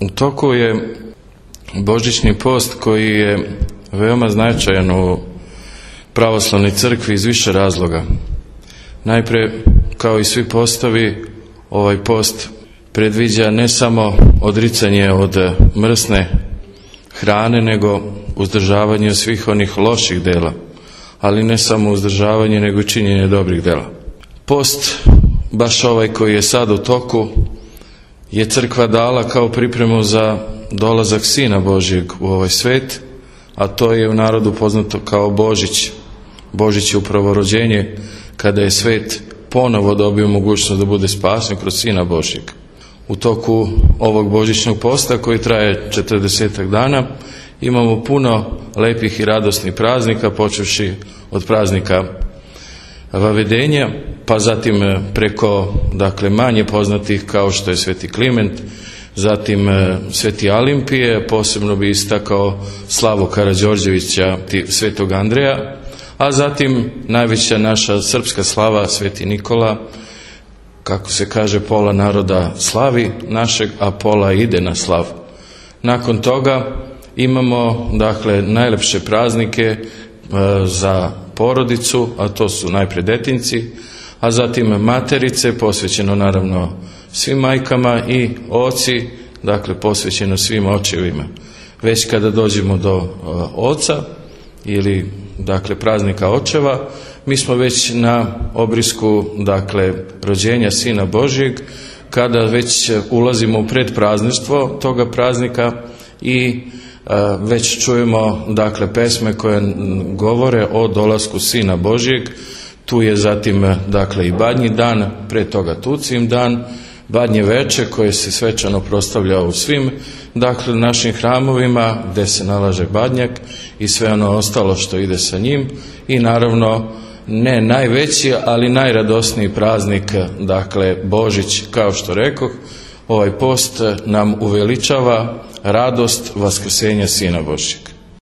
U toku je božićni post koji je veoma značajan u pravoslavnoj crkvi iz više razloga. Najprije, kao i svi postovi, ovaj post predviđa ne samo odricanje od mrsne hrane, nego uzdržavanje od svih onih loših dela, ali ne samo uzdržavanje, nego i činjenje dobrih dela. Post, baš ovaj koji je sad u toku, je crkva dala kao pripremu za dolazak Sina Božjeg u ovaj svet, a to je u narodu poznato kao Božić. Božić je upravo rođenje kada je svet ponovo dobio mogućnost da bude spasen kroz Sina Božjeg. U toku ovog božićnog posta koji traje 40 dana imamo puno lepih i radosnih praznika, počevši od praznika Vavedenja, pa zatim preko manje poznatih kao što je Sveti Kliment, zatim Sveti Alimpije, posebno bi istakao Slavo Karađorđevića, Svetog Andreja, a zatim najveća naša srpska slava Sveti Nikola, kako se kaže, pola naroda slavi našeg, a pola ide na slavu. Nakon toga imamo najlepše praznike za porodicu, a to su najprije detinjci, a zatim materice, posvećeno naravno svim majkama, i oci, posvećeno svim očevima. Već kada dođemo do oca ili praznika očeva, mi smo već na obrisku rođenja Sina Božjeg, kada već ulazimo u predprazništvo toga praznika i već čujemo pesme koje govore o dolasku Sina Božjeg. Tu je zatim i Badnji dan, pre toga Tucim dan, Badnje veče koje se svečano proslavlja u svim našim hramovima gde se nalaže badnjak i sve ono ostalo što ide sa njim, i naravno ne najveći, ali najradosniji praznik, Božić. Kao što rekoh, ovaj post nam uveličava radost vaskrsenja Sina Božjeg.